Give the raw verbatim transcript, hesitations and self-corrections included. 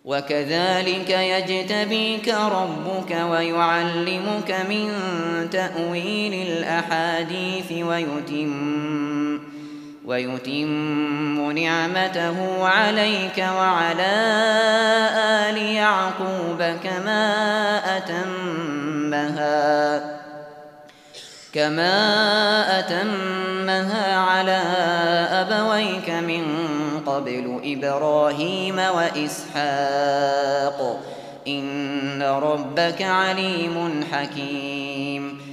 وكذلك يجتبيك ربك ويعلمك من تأويل الأحاديث ويتم, ويتم نعمته عليك وعلى آل يعقوب كما أتمها كما أتمها على أبويك من قبل إبراهيم وإسحاق إن ربك عليم حكيم